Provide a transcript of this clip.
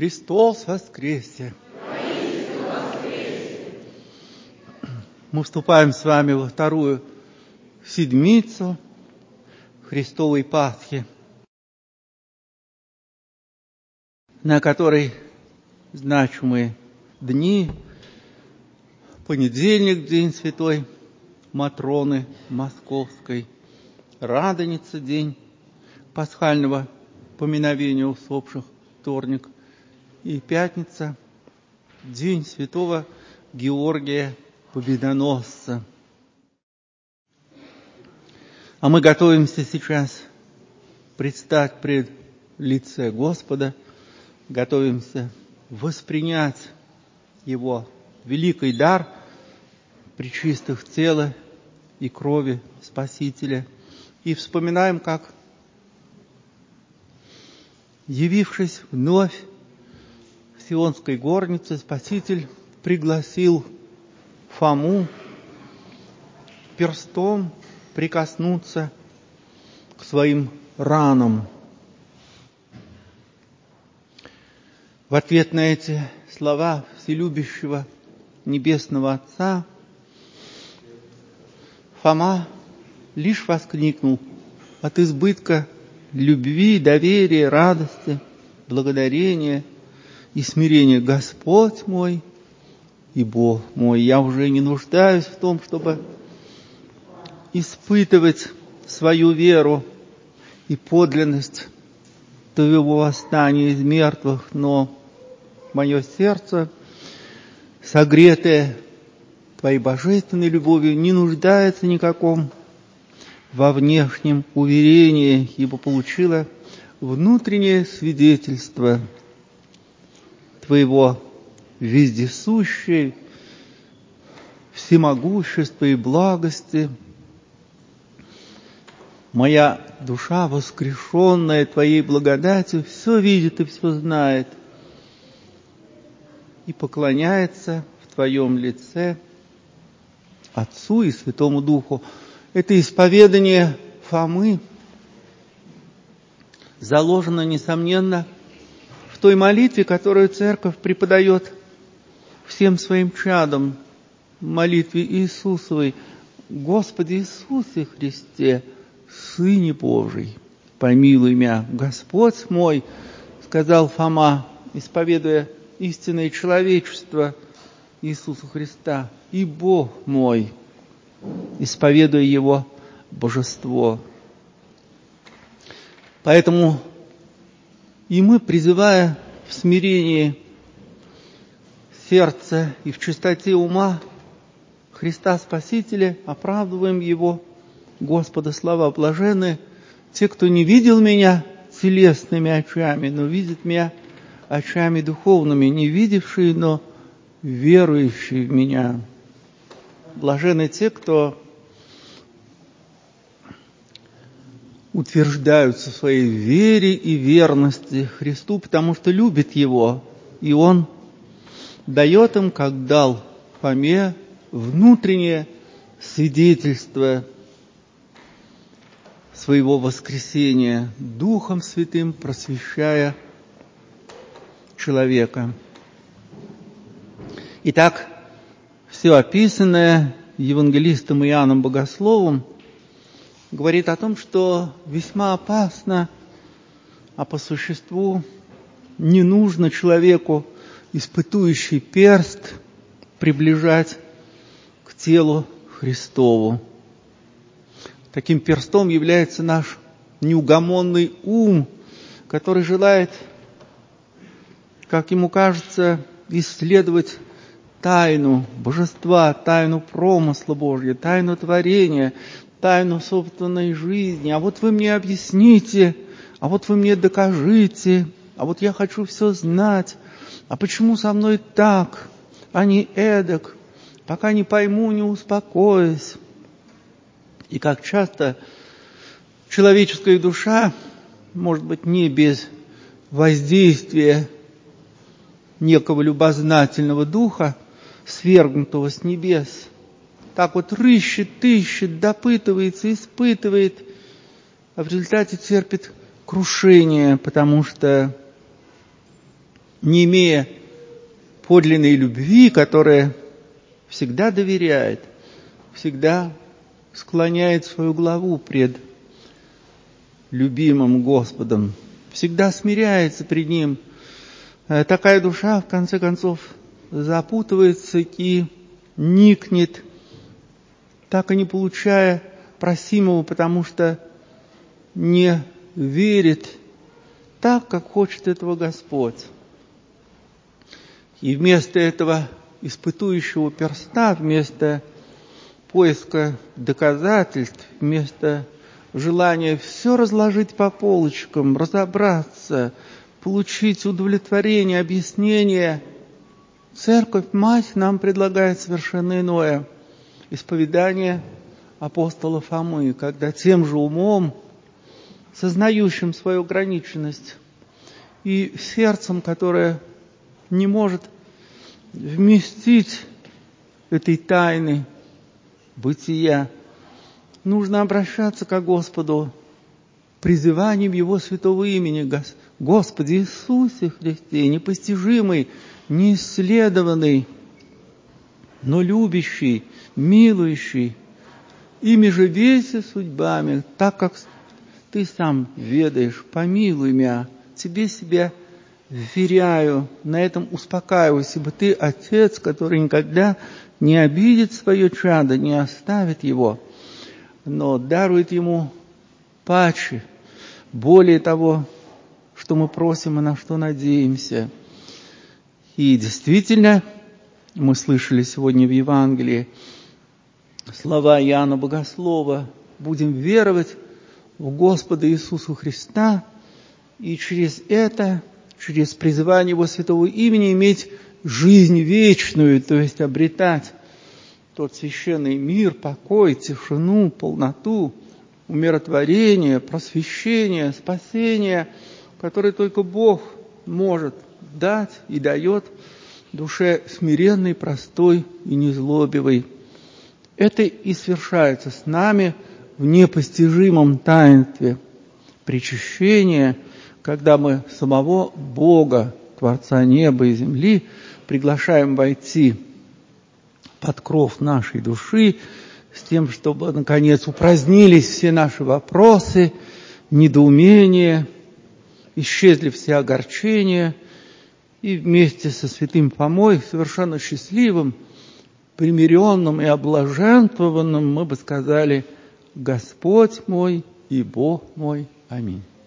Христос воскресе! Мы вступаем с вами во вторую седмицу Христовой Пасхи, на которой значимые дни: понедельник, день святой Матроны Московской, Радоница, день пасхального поминовения усопших, вторник, и пятница, день святого Георгия Победоносца. А мы готовимся сейчас предстать пред лице Господа, готовимся воспринять Его великий дар пречистых тела и крови Спасителя, и вспоминаем, как, явившись вновь в Сионской горнице, Спаситель пригласил Фому перстом прикоснуться к своим ранам. В ответ на эти слова вселюбящего Небесного Отца Фома лишь воскликнул от избытка любви, доверия, радости, благодарения и смирения: Господь мой и Бог мой! Я уже не нуждаюсь в том, чтобы испытывать свою веру и подлинность Твоего восстания из мертвых, но мое сердце, согретое Твоей божественной любовью, не нуждается никаком во внешнем уверении, ибо получила внутреннее свидетельство Твоего вездесущей всемогущества и благости. Моя душа, воскрешенная Твоей благодатью, все видит и все знает, и поклоняется в Твоем лице Отцу и Святому Духу. Это исповедание Фомы заложено, несомненно, в той молитве, которую Церковь преподает всем своим чадам, молитве Иисусовой: Господи Иисусе Христе, Сыне Божий, помилуй меня. Господь мой, сказал Фома, исповедуя истинное человечество Иисуса Христа, и Бог мой, исповедуя Его божество. Поэтому и мы, призывая в смирении сердца и в чистоте ума Христа Спасителя, оправдываем Его, Господа, слова: блаженны те, кто не видел меня телесными очами, но видит меня очами духовными, не видевшие, но верующие в меня. Блаженны те, кто утверждаются в своей вере и верности Христу, потому что любит Его, и Он дает им, как дал Фоме, внутреннее свидетельство своего воскресения, Духом Святым просвещая человека. Итак, все описанное евангелистом Иоанном Богословом говорит о том, что весьма опасно, а по существу не нужно человеку испытующий перст приближать к телу Христову. Таким перстом является наш неугомонный ум, который желает, как ему кажется, исследовать тайну божества, тайну промысла Божьего, тайну творения, тайну собственной жизни. А вот вы мне объясните, а вот вы мне докажите, а вот я хочу все знать, а почему со мной так, а не эдак, пока не пойму, не успокоюсь. И как часто человеческая душа, может быть, не без воздействия некого любознательного духа, свергнутого с небес, так вот рыщет, ищет, допытывается, испытывает, а в результате терпит крушение, потому что не имея подлинной любви, которая всегда доверяет, всегда склоняет свою голову пред любимым Господом, всегда смиряется пред Ним, такая душа, в конце концов, запутывается и никнет, так и не получая просимого, потому что не верит так, как хочет этого Господь. И вместо этого испытующего перста, вместо поиска доказательств, вместо желания все разложить по полочкам, разобраться, получить удовлетворение, объяснение, Церковь-Мать нам предлагает совершенно иное исповедание апостола Фомы, когда тем же умом, сознающим свою ограниченность, и сердцем, которое не может вместить этой тайны бытия, нужно обращаться к Господу призыванием Его святого имени. Господи Иисусе Христе, непостижимый, неисследованный, но любящий, милующий, ими же веси судьбами, так как Ты сам ведаешь, помилуй меня, Тебе себя вверяю, на этом успокаивайся, ибо Ты Отец, который никогда не обидит свое чадо, не оставит его, но дарует ему паче, более того, что мы просим и на что надеемся. И действительно, мы слышали сегодня в Евангелии слова Иоанна Богослова: будем веровать в Господа Иисуса Христа и через это, через призывание Его святого имени иметь жизнь вечную, то есть обретать тот священный мир, покой, тишину, полноту, умиротворение, просвещение, спасение, которое только Бог может дать и дает душе смиренной, простой и незлобивой. Это и свершается с нами в непостижимом таинстве причащения, когда мы самого Бога, Творца неба и земли, приглашаем войти под кров нашей души, с тем, чтобы, наконец, упразднились все наши вопросы, недоумения, исчезли все огорчения, и вместе со святым Фомой, совершенно счастливым, примиренным и облаженствованным, мы бы сказали: Господь мой и Бог мой. Аминь.